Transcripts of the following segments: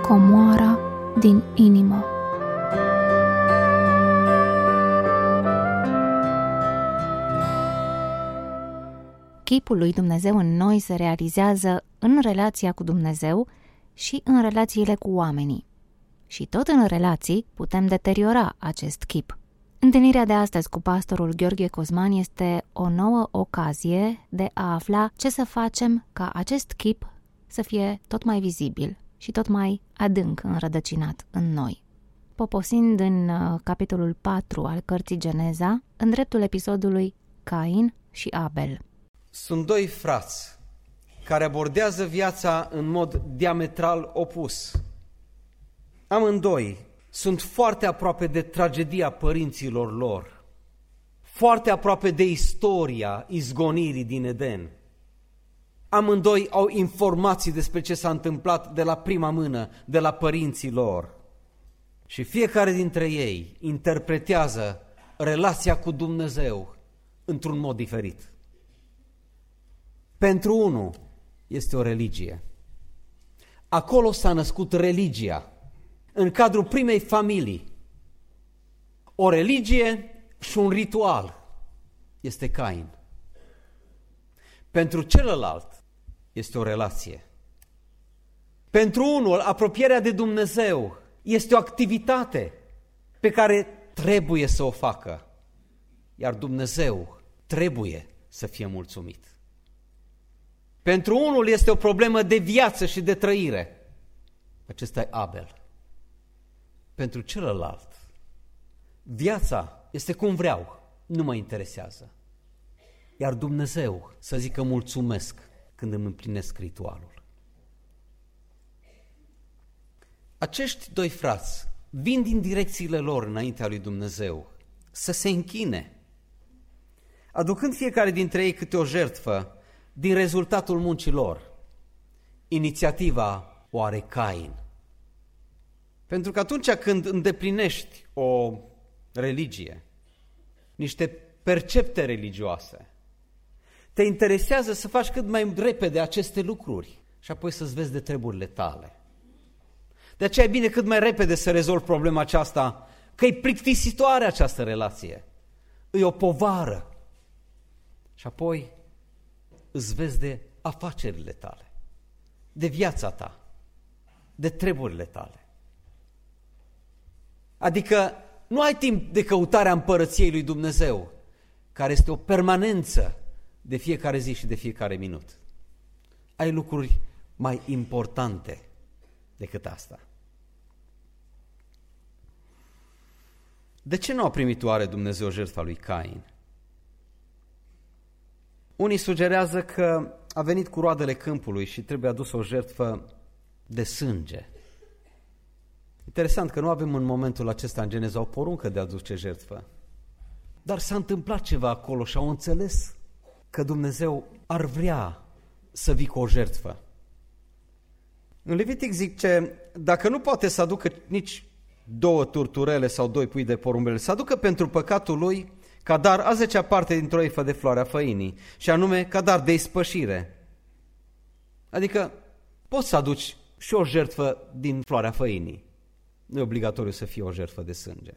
comoara din inimă. Chipul lui Dumnezeu în noi se realizează în relația cu Dumnezeu și în relațiile cu oamenii. Și tot în relații putem deteriora acest chip. Întâlnirea de astăzi cu pastorul Gheorghe Cosman este o nouă ocazie de a afla ce să facem ca acest chip să fie tot mai vizibil și tot mai adânc înrădăcinat în noi. Poposind în capitolul 4 al cărții Geneza, în dreptul episodului Cain și Abel. Sunt doi frați care abordează viața în mod diametral opus. Amândoi sunt foarte aproape de tragedia părinților lor, foarte aproape de istoria izgonirii din Eden. Amândoi au informații despre ce s-a întâmplat de la prima mână, de la părinții lor. Și fiecare dintre ei interpretează relația cu Dumnezeu într-un mod diferit. Pentru unul este o religie. Acolo s-a născut religia, în cadrul primei familii. O religie și un ritual este Cain. Pentru celălalt este o relație. Pentru unul, apropierea de Dumnezeu este o activitate pe care trebuie să o facă, iar Dumnezeu trebuie să fie mulțumit. Pentru unul este o problemă de viață și de trăire. Acesta e Abel. Pentru celălalt, viața este cum vreau, nu mă interesează. Iar Dumnezeu să zică mulțumesc când îmi împlinesc ritualul. Acești doi frați vin din direcțiile lor înaintea lui Dumnezeu să se închine, aducând fiecare dintre ei câte o jertfă din rezultatul muncii lor. Inițiativa o are Cain. Pentru că atunci când îndeplinești o religie, niște percepte religioase, te interesează să faci cât mai repede aceste lucruri și apoi să-ți vezi de treburile tale. De aceea e bine cât mai repede să rezolvi problema aceasta, că e plictisitoare această relație, e o povară. Și apoi îți vezi de afacerile tale, de viața ta, de treburile tale. Adică nu ai timp de căutarea împărăției lui Dumnezeu, care este o permanență de fiecare zi și de fiecare minut. Ai lucruri mai importante decât asta. De ce nu a primit oare Dumnezeu jertfa lui Cain? Unii sugerează că a venit cu roadele câmpului și trebuie adus o jertfă de sânge. Interesant că nu avem în momentul acesta în Geneza o poruncă de a aduce jertfă. Dar s-a întâmplat ceva acolo și au înțeles că Dumnezeu ar vrea să vii cu o jertfă. În Levitic zice, dacă nu poate să aducă nici 2 turturele sau 2 pui de porumbele, să aducă pentru păcatul lui ca dar a 10-a parte dintr-o eifă de floarea făinii, și anume ca dar de ispășire. Adică poți să aduci și o jertfă din floarea făinii. Nu e obligatoriu să fie o jertfă de sânge.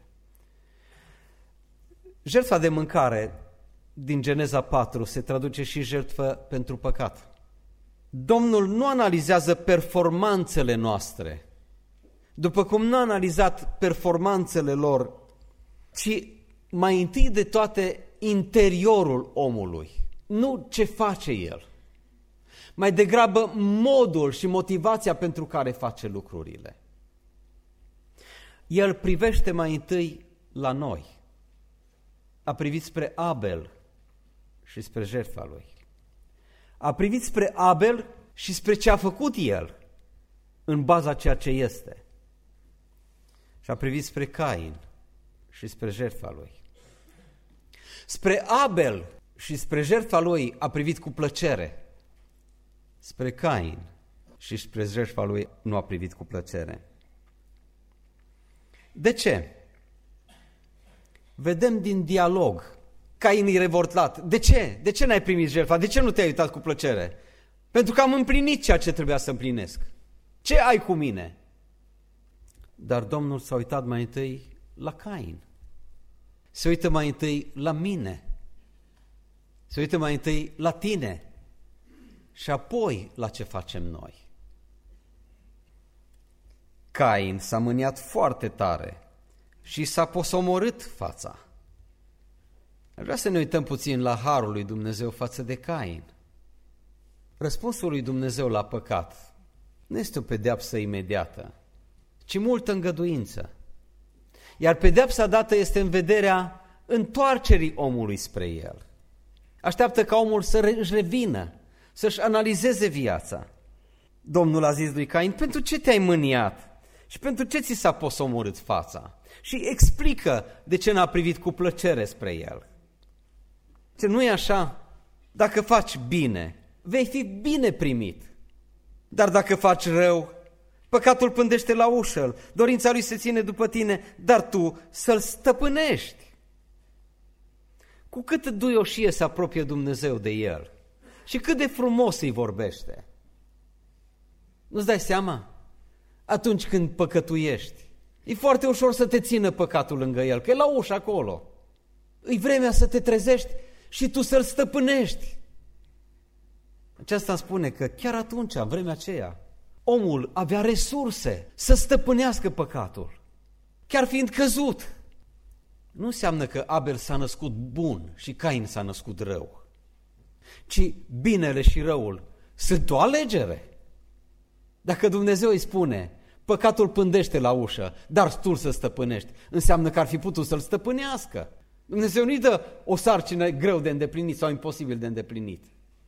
Jertfa de mâncare din Geneza 4 se traduce și jertfă pentru păcat. Domnul nu analizează performanțele noastre, după cum nu a analizat performanțele lor, ci mai întâi de toate interiorul omului, nu ce face el, mai degrabă modul și motivația pentru care face lucrurile. El privește mai întâi la noi. A privit spre Abel și spre jertfa lui. A privit spre Abel și spre ce a făcut el în baza ceea ce este. Și a privit spre Cain și spre jertfa lui. Spre Abel și spre jertfa lui a privit cu plăcere. Spre Cain și spre jertfa lui nu a privit cu plăcere. De ce? Vedem din dialog. Cain e revoltat. De ce? De ce n-ai primit jertfa? De ce nu te-ai uitat cu plăcere? Pentru că am împlinit ceea ce trebuia să împlinesc. Ce ai cu mine? Dar Domnul s-a uitat mai întâi la Cain. Se uită mai întâi la mine. Se uită mai întâi la tine. Și apoi la ce facem noi. Cain s-a mâniat foarte tare și s-a posomorât fața. Vreau să ne uităm puțin la harul lui Dumnezeu față de Cain. Răspunsul lui Dumnezeu la păcat nu este o pedeapsă imediată, ci multă îngăduință. Iar pedeapsa dată este în vederea întoarcerii omului spre el. Așteaptă ca omul să își revină, să-și analizeze viața. Domnul a zis lui Cain: pentru ce te-ai mâniat și pentru ce ți s-a posomorât fața? Și explică de ce n-a privit cu plăcere spre el. Ce nu e așa? Dacă faci bine, vei fi bine primit. Dar dacă faci rău, păcatul pândește la ușă, dorința lui se ține după tine, dar tu să-l stăpânești. Cu cât duioșie se apropie Dumnezeu de el și cât de frumos îi vorbește. Nu-ți dai seama? Atunci când păcătuiești, e foarte ușor să te țină păcatul lângă el, că e la ușă acolo. E vremea să te trezești și tu să-l stăpânești. Aceasta îmi spune că chiar atunci, în vremea aceea, omul avea resurse să stăpânească păcatul, chiar fiind căzut. Nu înseamnă că Abel s-a născut bun și Cain s-a născut rău, ci binele și răul sunt o alegere. Dacă Dumnezeu îi spune: păcatul pândește la ușă, dar tu să stăpânești, înseamnă că ar fi putut să-l stăpânească. Dumnezeu nu-i dă o sarcină greu de îndeplinit sau imposibil de îndeplinit.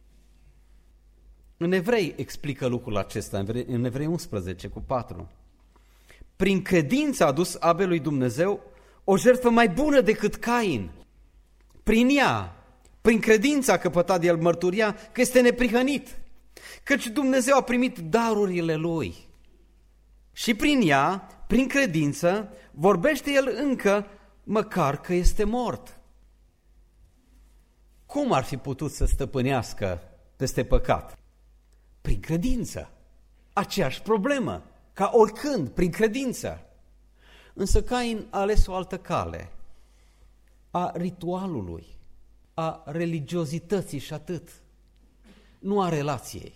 În Evrei explică lucrul acesta, în Evrei 11:4. Prin credință a adus Abel lui Dumnezeu o jertfă mai bună decât Cain. Prin ea, prin credință a căpătat el mărturia că este neprihănit, căci Dumnezeu a primit darurile lui. Și prin ea, prin credință, vorbește el încă măcar că este mort. Cum ar fi putut să stăpânească peste păcat? Prin credință. Aceeași problemă, ca oricând, prin credință. Însă Cain a ales o altă cale, a ritualului, a religiozității și atât, nu a relației.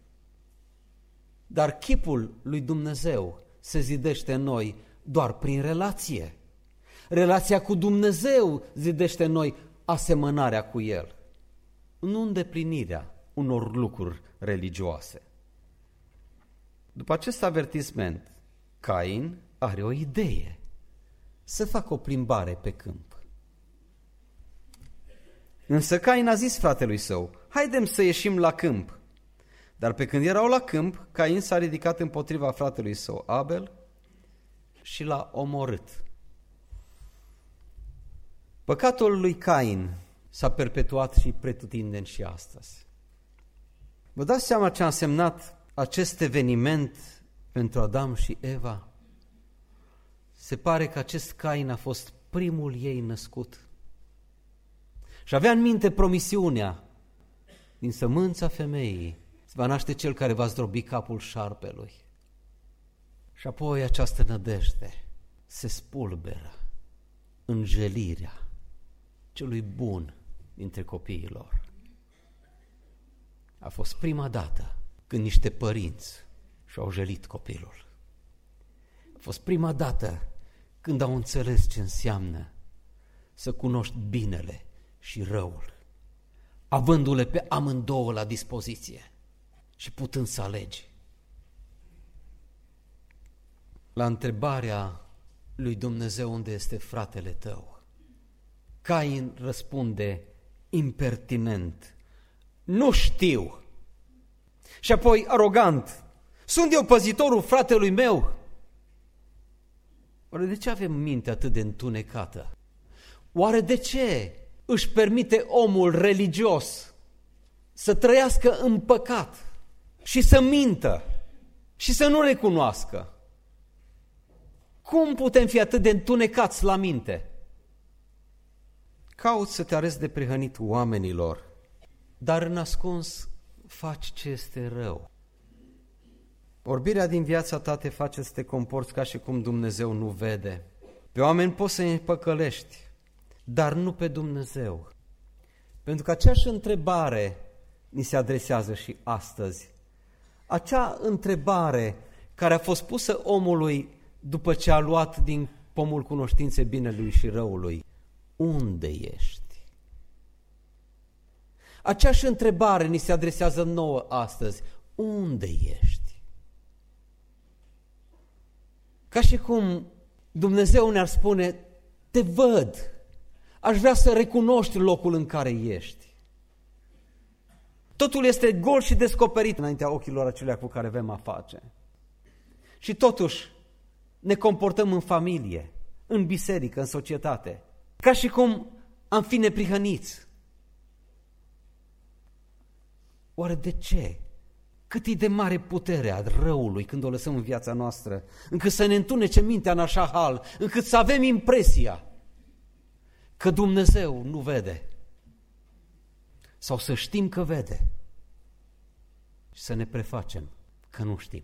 Dar chipul lui Dumnezeu se zidește în noi doar prin relație. Relația cu Dumnezeu zidește în noi asemănarea cu El, nu îndeplinirea unor lucruri religioase. După acest avertisment, Cain are o idee: să facă o plimbare pe câmp. Însă Cain a zis fratelui său: haidem să ieșim la câmp. Dar pe când erau la câmp, Cain s-a ridicat împotriva fratelui său Abel și l-a omorât. Păcatul lui Cain s-a perpetuat și pretutindeni și astăzi. Vă dați seama ce a însemnat acest eveniment pentru Adam și Eva? Se pare că acest Cain a fost primul ei născut și avea în minte promisiunea: din sămânța femeii se va naște cel care va zdrobi capul șarpelui. Și apoi această nădejde se spulberă în jelirea celui bun dintre copiii lor. A fost prima dată când niște părinți și-au jelit copilul. A fost prima dată când au înțeles ce înseamnă să cunoști binele și răul, avându-le pe amândouă la dispoziție și putând să alegi. La întrebarea lui Dumnezeu: unde este fratele tău?, Cain răspunde impertinent: nu știu. Și apoi arogant: sunt eu păzitorul fratelui meu? Oare de ce avem minte atât de întunecată? Oare de ce își permite omul religios să trăiască în păcat și să mintă și să nu recunoască? Cum putem fi atât de întunecați la minte? Cauți să te arăți de prihănit oamenilor, dar în ascuns faci ce este rău. Orbirea din viața ta te face să te comporți ca și cum Dumnezeu nu vede. Pe oameni poți să îi păcălești, dar nu pe Dumnezeu. Pentru că aceeași întrebare ni se adresează și astăzi. Acea întrebare care a fost pusă omului după ce a luat din pomul cunoștinței binelui și răului. Unde ești? Aceeași întrebare ni se adresează nouă astăzi. Unde ești? Ca și cum Dumnezeu ne-ar spune, te văd, aș vrea să recunoști locul în care ești. Totul este gol și descoperit înaintea ochilor acelea cu care avem a face. Și totuși ne comportăm în familie, în biserică, în societate, ca și cum am fi neprihăniți. Oare de ce? Cât e de mare puterea răului când o lăsăm în viața noastră, încât să ne întunece mintea în așa hal, încât să avem impresia că Dumnezeu nu vede. Sau să știm că vede și să ne prefacem că nu știm.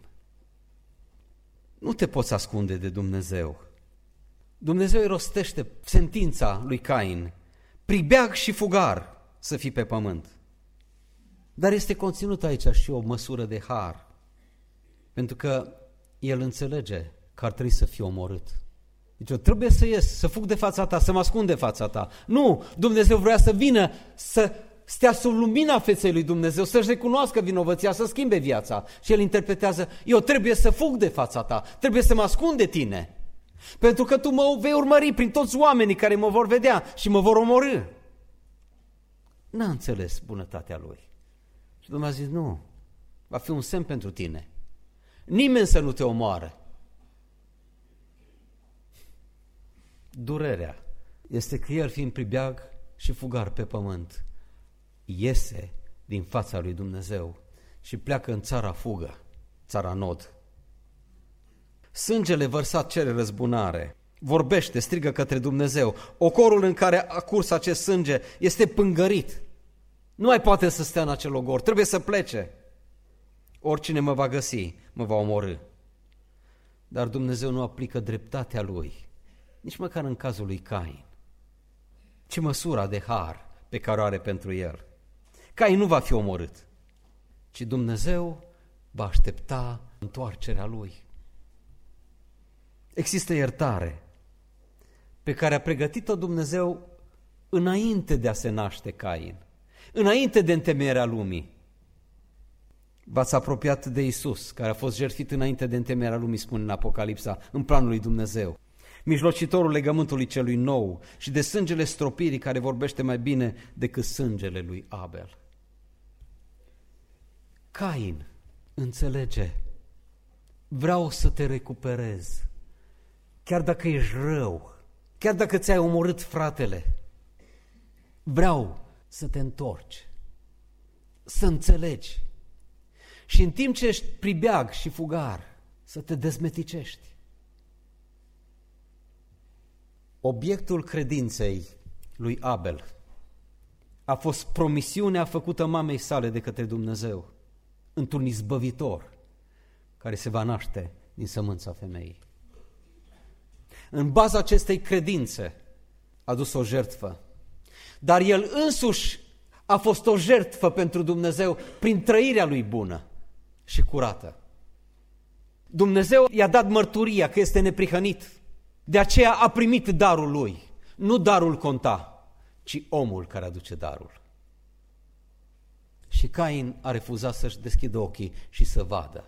Nu te poți ascunde de Dumnezeu. Dumnezeu îi rostește sentința lui Cain, pribeag și fugar să fii pe pământ. Dar este conținut aici și o măsură de har, pentru că el înțelege că ar trebui să fie omorât. Deci eu trebuie să ies, să fug de fața ta, să mă ascund de fața ta. Nu, Dumnezeu vrea să vină, să stea sub lumina feței lui Dumnezeu, să-și recunoască vinovăția, să schimbe viața. Și el interpretează, eu trebuie să fug de fața ta, trebuie să mă ascund de tine, pentru că tu mă vei urmări prin toți oamenii care mă vor vedea și mă vor omorî. N-a înțeles bunătatea lui. Și Dumnezeu a zis, nu, va fi un semn pentru tine. Nimeni să nu te omoare. Durerea este că el, fiind pribeag și fugar pe pământ, iese din fața lui Dumnezeu și pleacă în țara fugă, țara Nod. Sângele vărsat cere răzbunare, vorbește, strigă către Dumnezeu. Ocorul în care a curs acest sânge este pângărit. Nu mai poate să stea în acel ogor, trebuie să plece. Oricine mă va găsi, mă va omorî. Dar Dumnezeu nu aplică dreptatea lui, nici măcar în cazul lui Cain, ci măsura de har pe care o are pentru el. Cain nu va fi omorât, ci Dumnezeu va aștepta întoarcerea lui. Există iertare pe care a pregătit-o Dumnezeu înainte de a se naște Cain, înainte de întemeierea lumii. V-ați apropiat de Iisus, care a fost jertfit înainte de întemeierea lumii, spune în Apocalipsa, în planul lui Dumnezeu. Mijlocitorul legământului celui nou și de sângele stropirii care vorbește mai bine decât sângele lui Abel. Cain înțelege, vreau să te recuperez, chiar dacă ești rău, chiar dacă ți-ai omorât fratele, vreau să te întorci, să înțelegi și în timp ce ești pribeag și fugar, să te dezmeticești. Obiectul credinței lui Abel a fost promisiunea făcută mamei sale de către Dumnezeu într-un izbăvitor care se va naște din sămânța femeii. În baza acestei credințe a dus o jertfă, dar el însuși a fost o jertfă pentru Dumnezeu prin trăirea lui bună și curată. Dumnezeu i-a dat mărturia că este neprihănit, de aceea a primit darul lui. Nu darul conta, ci omul care aduce darul. Și Cain a refuzat să-și deschidă ochii și să vadă.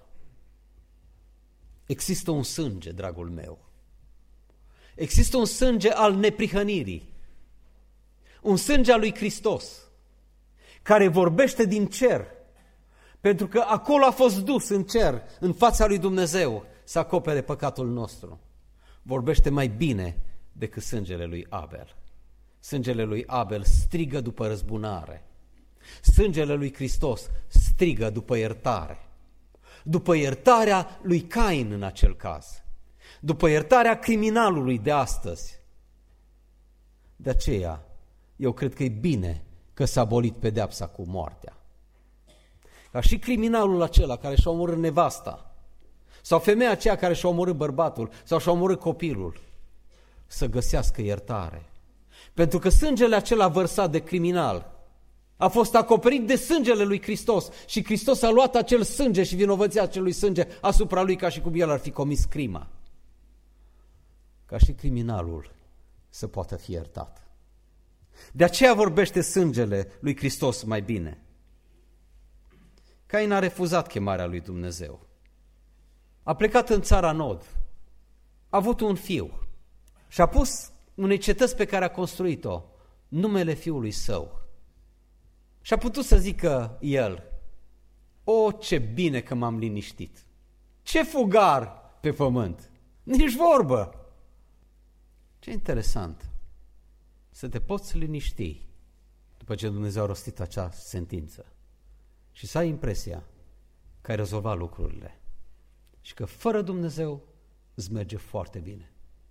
Există un sânge, dragul meu. Există un sânge al neprihănirii. Un sânge al lui Hristos, care vorbește din cer, pentru că acolo a fost dus în cer, în fața lui Dumnezeu, să acopere păcatul nostru. Vorbește mai bine decât sângele lui Abel. Sângele lui Abel strigă după răzbunare. Sângele lui Hristos strigă după iertare. După iertarea lui Cain în acel caz. După iertarea criminalului de astăzi. De aceea, eu cred că e bine că s-a abolit pedeapsa cu moartea. Ca și criminalul acela care și-a omorât nevasta, sau femeia aceea care și-a omorât bărbatul sau și-a omorât copilul, să găsească iertare. Pentru că sângele acela vărsat de criminal a fost acoperit de sângele lui Hristos și Hristos a luat acel sânge și vinovăția acelui sânge asupra lui ca și cum el ar fi comis crima. Ca și criminalul să poată fi iertat. De aceea vorbește sângele lui Hristos mai bine. Cain a refuzat chemarea lui Dumnezeu. A plecat în țara Nod. A avut un fiu și a pus unei cetăți pe care a construit-o numele fiului său. Și a putut să zică el: o, ce bine că m-am liniștit! Ce fugar pe pământ! Nici vorbă! Ce interesant să te poți liniști după ce Dumnezeu a rostit acea sentință și să ai impresia că ai rezolvat lucrurile și că fără Dumnezeu îți merge foarte bine.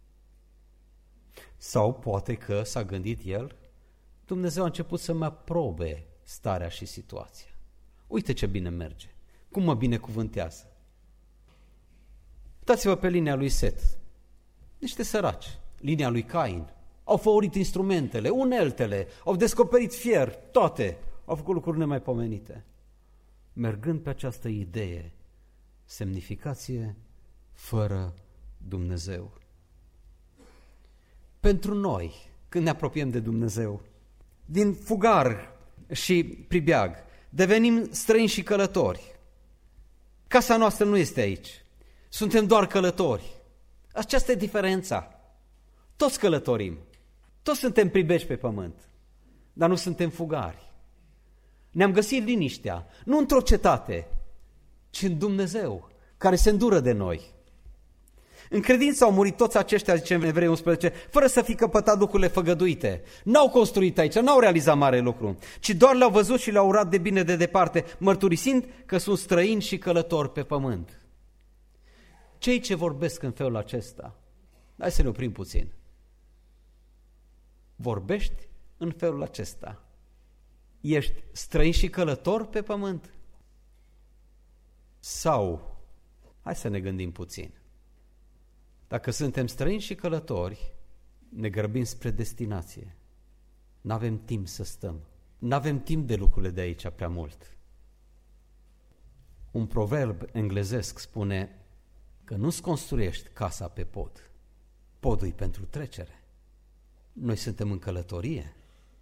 Sau poate că s-a gândit el: Dumnezeu a început să mă aprobe starea și situația. Uite ce bine merge, cum mă binecuvântează. Uitați-vă pe linia lui Set, niște săraci, linia lui Cain. Au făurit instrumentele, uneltele, au descoperit fier, toate. Au făcut lucruri nemaipomenite. Mergând pe această idee, semnificație fără Dumnezeu. Pentru noi, când ne apropiem de Dumnezeu, din fugar și pribeag, devenim străini și călători. Casa noastră nu este aici. Suntem doar călători. Aceasta e diferența. Toți călătorim. Toți suntem pribegi pe pământ, dar nu suntem fugari. Ne-am găsit liniștea, nu într-o cetate, ci în Dumnezeu, care se îndură de noi. În credință au murit toți aceștia, zice în Evrei 11, fără să fi căpătat lucrurile făgăduite. N-au construit aici, n-au realizat mare lucru, ci doar le-au văzut și le-au urat de bine de departe, mărturisind că sunt străini și călători pe pământ. Cei ce vorbesc în felul acesta, hai să ne oprim puțin. Vorbești în felul acesta. Ești străin și călător pe pământ? Sau, hai să ne gândim puțin. Dacă suntem străini și călători, ne grăbim spre destinație. N-avem timp să stăm. N-avem timp de lucrurile de aici prea mult. Un proverb englezesc spune că nu-ți construiești casa pe pod. Podul e pentru trecere. Noi suntem în călătorie.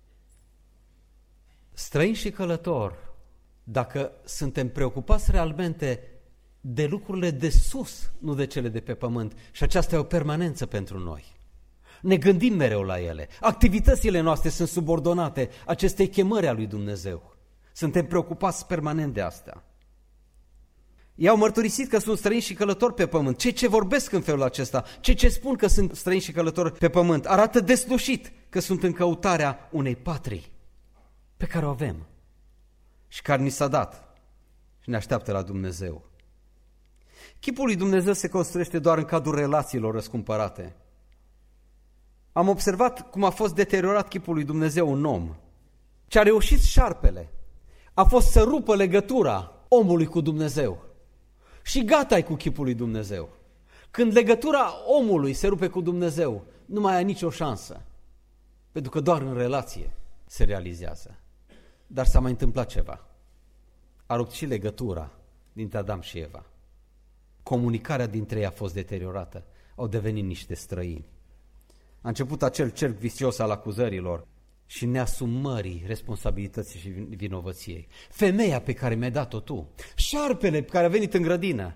Străini și călător, dacă suntem preocupați realmente de lucrurile de sus, nu de cele de pe pământ, și aceasta e o permanență pentru noi. Ne gândim mereu la ele. Activitățile noastre sunt subordonate acestei chemări a lui Dumnezeu. Suntem preocupați permanent de asta. Ei au mărturisit că sunt străini și călători pe pământ. Cei ce vorbesc în felul acesta, cei ce spun că sunt străini și călători pe pământ, arată deslușit că sunt în căutarea unei patrii pe care o avem și care ni s-a dat și ne așteaptă la Dumnezeu. Chipul lui Dumnezeu se construiește doar în cadrul relațiilor răscumpărate. Am observat cum a fost deteriorat chipul lui Dumnezeu în om. Ce a reușit șarpele a fost să rupă legătura omului cu Dumnezeu. Și gata ai cu chipul lui Dumnezeu. Când legătura omului se rupe cu Dumnezeu, nu mai ai nicio șansă. Pentru că doar în relație se realizează. Dar s-a mai întâmplat ceva. A rupt și legătura dintre Adam și Eva. Comunicarea dintre ei a fost deteriorată. Au devenit niște străini. A început acel cerc vicios al acuzărilor și neasumării responsabilității și vinovăției. Femeia pe care mi-ai dat-o tu, șarpele care a venit în grădină.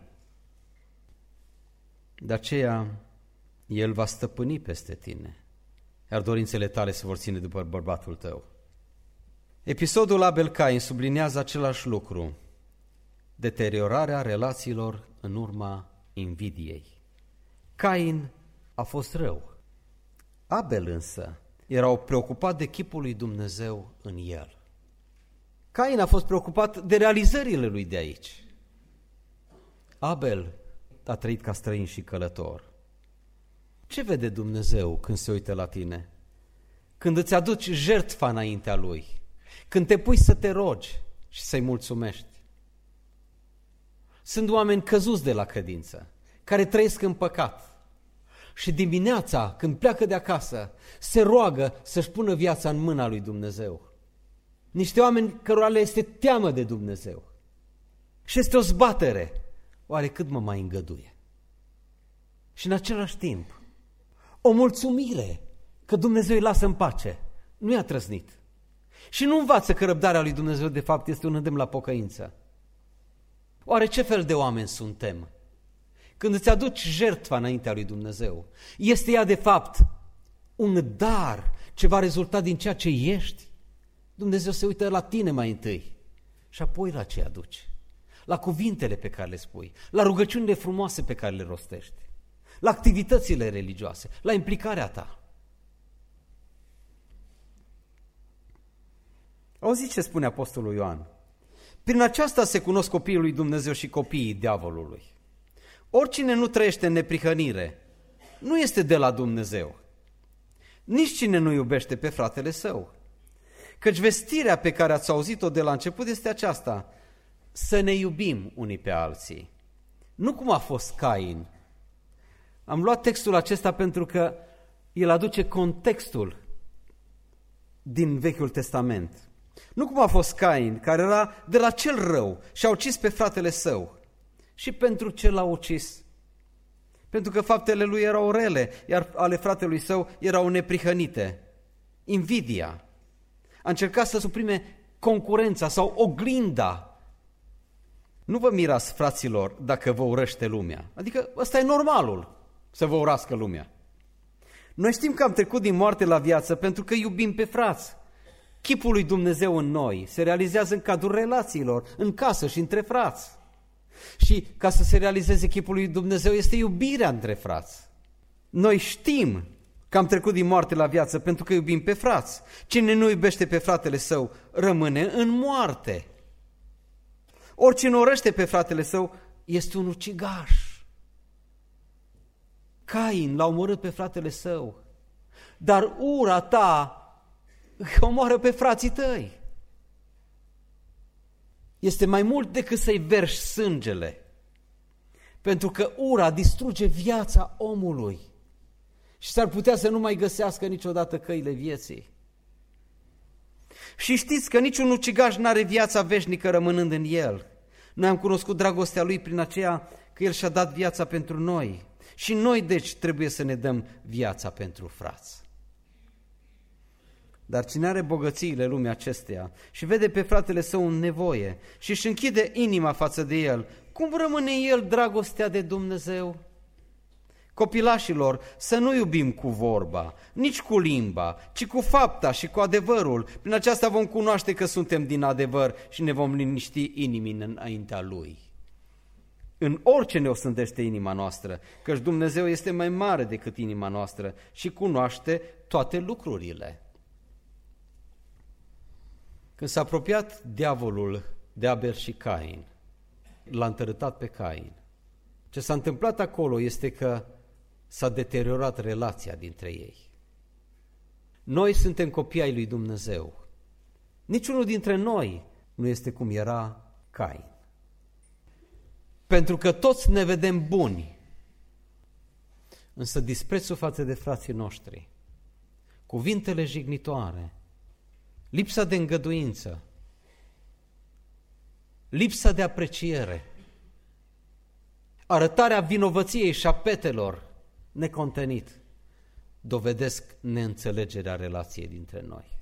De aceea, el va stăpâni peste tine, iar dorințele tale se vor ține după bărbatul tău. Episodul Abel-Cain subliniază același lucru, deteriorarea relațiilor în urma invidiei. Cain a fost rău. Abel însă era preocupat de chipul lui Dumnezeu în el. Cain a fost preocupat de realizările lui de aici. Abel a trăit ca străin și călător. Ce vede Dumnezeu când se uită la tine? Când îți aduci jertfa înaintea Lui, când te pui să te rogi și să-i mulțumești. Sunt oameni căzuți de la credință, care trăiesc în păcat. Și dimineața, când pleacă de acasă, se roagă să-și pună viața în mâna lui Dumnezeu. Niște oameni cărora le este teamă de Dumnezeu. Și este o zbatere. Oare cât mă mai îngăduie? Și în același timp, o mulțumire că Dumnezeu îi lasă în pace. Nu i-a trăznit. Și nu învață că răbdarea lui Dumnezeu de fapt este un îndemn la pocăință. Oare ce fel de oameni suntem? Când îți aduci jertfa înaintea lui Dumnezeu, este ea de fapt un dar ce va rezulta din ceea ce ești? Dumnezeu se uită la tine mai întâi și apoi la ce aduci, la cuvintele pe care le spui, la rugăciunile frumoase pe care le rostești, la activitățile religioase, la implicarea ta. Auziți ce spune Apostolul Ioan? Prin aceasta se cunosc copiii lui Dumnezeu și copiii diavolului. Oricine nu trăiește în neprihănire nu este de la Dumnezeu. Nici cine nu iubește pe fratele său. Căci vestirea pe care ați auzit-o de la început este aceasta: să ne iubim unii pe alții. Nu cum a fost Cain. Am luat textul acesta pentru că el aduce contextul din Vechiul Testament. Nu cum a fost Cain, care era de la cel rău și a ucis pe fratele său. Și pentru ce l-a ucis? Pentru că faptele lui erau rele, iar ale fratelui său erau neprihănite. Invidia. A încercat să suprime concurența sau oglinda. Nu vă mirați, fraților, dacă vă urăște lumea. Adică ăsta e normalul, să vă urască lumea. Noi știm că am trecut din moarte la viață pentru că iubim pe frați. Chipul lui Dumnezeu în noi se realizează în cadrul relațiilor, în casă și între frați. Și ca să se realizeze chipul lui Dumnezeu este iubirea între frați. Noi știm că am trecut din moarte la viață pentru că iubim pe frați. Cine nu iubește pe fratele său rămâne în moarte. Oricine urăște pe fratele său este un ucigaș. Cain l-a omorât pe fratele său, dar ura ta omoară pe frații tăi. Este mai mult decât să-i verși sângele, pentru că ura distruge viața omului și s-ar putea să nu mai găsească niciodată căile vieții. Și știți că niciun ucigaș n-are viața veșnică rămânând în el. Noi am cunoscut dragostea lui prin aceea că el și-a dat viața pentru noi. Și noi, deci, trebuie să ne dăm viața pentru frați. Dar cine are bogățiile lumii acesteia și vede pe fratele său în nevoie și își închide inima față de el, cum rămâne el dragostea de Dumnezeu? Copilașilor, să nu iubim cu vorba, nici cu limba, ci cu fapta și cu adevărul. Prin aceasta vom cunoaște că suntem din adevăr și ne vom liniști inimii înaintea Lui. În orice ne osândește inima noastră, căci Dumnezeu este mai mare decât inima noastră și cunoaște toate lucrurile. Când s-a apropiat diavolul de Abel și Cain, l-a întărâtat pe Cain. Ce s-a întâmplat acolo este că s-a deteriorat relația dintre ei. Noi suntem copii ai lui Dumnezeu. Niciunul dintre noi nu este cum era Cain. Pentru că toți ne vedem buni, însă disprețul față de frații noștri, cuvintele jignitoare, lipsa de îngăduință, lipsa de apreciere, arătarea vinovăției și a petelor necontenit, dovedesc neînțelegerea relației dintre noi.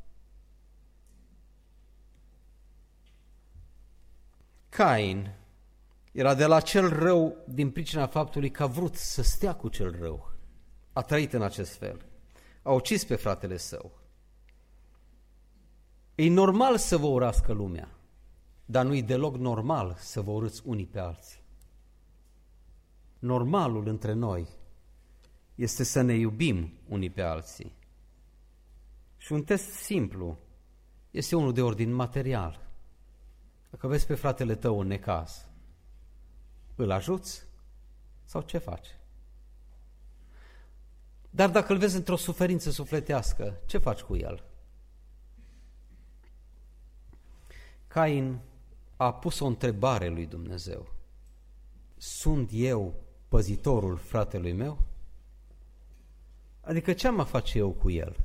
Cain era de la cel rău din pricina faptului că a vrut să stea cu cel rău. A trăit în acest fel. A ucis pe fratele său. E normal să vă urască lumea, dar nu e deloc normal să vă urâți unii pe alții. Normalul între noi este să ne iubim unii pe alții. Și un test simplu este unul de ordin material. Dacă vezi pe fratele tău în necaz, îl ajuți sau ce faci? Dar dacă îl vezi într-o suferință sufletească, ce faci cu el? Cain a pus o întrebare lui Dumnezeu. sunt eu păzitorul fratelui meu? Adică ce am a face eu cu el?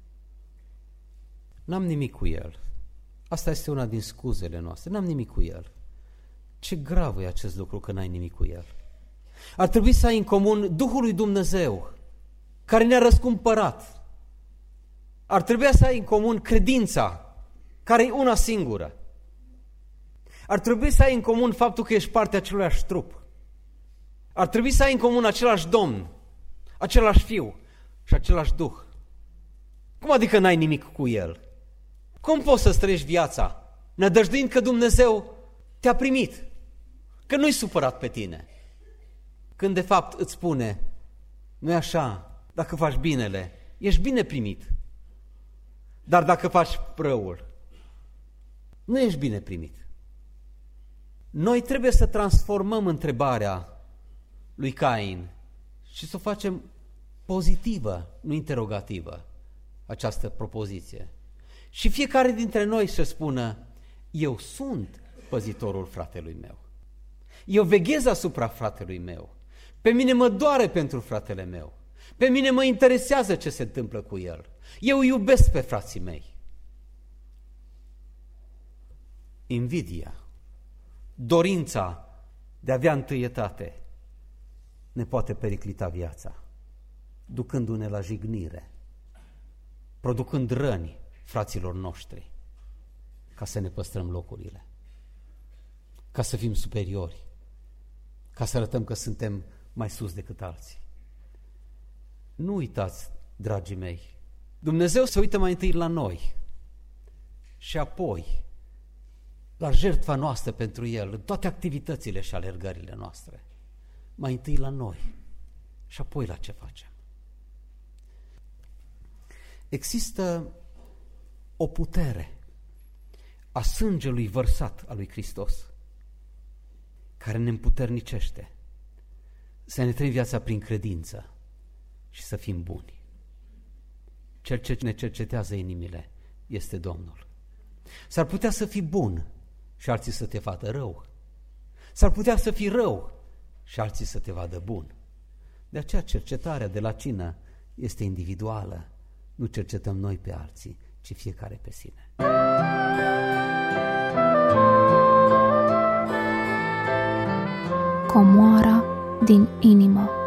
N-am nimic cu el. Asta este una din scuzele noastre. N-am nimic cu el. Ce grav e acest lucru că n-ai nimic cu el. Ar trebui să ai în comun Duhul lui Dumnezeu, care ne-a răscumpărat. Ar trebui să ai în comun credința, care e una singură. Ar trebui să ai în comun faptul că ești parte a aceluiași trup. Ar trebui să ai în comun același Domn, același Fiu și același Duh. Cum adică n-ai nimic cu El? Cum poți să trăiești viața nădăjduind că Dumnezeu te-a primit, că nu-i supărat pe tine, când de fapt îți spune, nu-i așa, dacă faci binele, ești bine primit, dar dacă faci răul, nu ești bine primit. Noi trebuie să transformăm întrebarea lui Cain și să o facem pozitivă, nu interogativă, această propoziție. Și fiecare dintre noi să spună, eu sunt păzitorul fratelui meu. Eu veghez asupra fratelui meu. Pe mine mă doare pentru fratele meu. Pe mine mă interesează ce se întâmplă cu el. Eu iubesc pe frații mei. Invidia, dorința de a avea întâietate ne poate periclita viața, ducându-ne la jignire, producând răni fraților noștri, ca să ne păstrăm locurile, ca să fim superiori, ca să arătăm că suntem mai sus decât alții. Nu uitați, dragii mei, Dumnezeu se uită mai întâi la noi și apoi la jertfa noastră pentru El, în toate activitățile și alergările noastre. Mai întâi la noi și apoi la ce facem. Există o putere a sângelui vărsat al lui Hristos care ne împuternicește să ne trăim viața prin credință și să fim buni. Cel ce ne cercetează inimile este Domnul. S-ar putea să fii bun și alții să te vadă rău. S-ar putea să fii rău și alții să te vadă bun. De aceea cercetarea de la cină este individuală. Nu cercetăm noi pe alții, ci fiecare pe sine. Comoara din inimă.